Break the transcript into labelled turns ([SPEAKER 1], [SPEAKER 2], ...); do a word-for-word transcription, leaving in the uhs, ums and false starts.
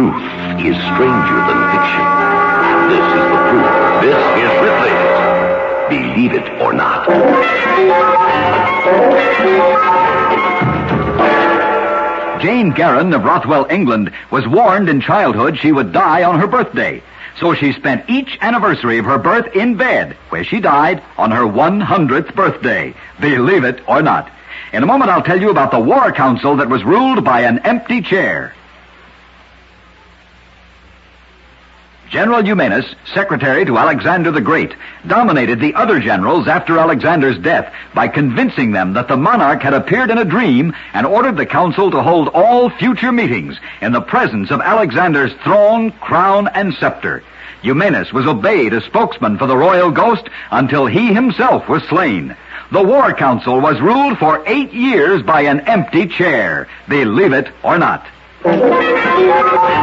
[SPEAKER 1] Truth is stranger than fiction. This is the proof. This is Ripley's Believe It or Not.
[SPEAKER 2] Jane Garin of Rothwell, England, was warned in childhood she would die on her birthday. So she spent each anniversary of her birth in bed, where she died on her one hundredth birthday. Believe it or not. In a moment, I'll tell you about the War Council that was ruled by an empty chair. General Eumenes, secretary to Alexander the Great, dominated the other generals after Alexander's death by convincing them that the monarch had appeared in a dream and ordered the council to hold all future meetings in the presence of Alexander's throne, crown, and scepter. Eumenes was obeyed as spokesman for the royal ghost until he himself was slain. The War Council was ruled for eight years by an empty chair. Believe it or not.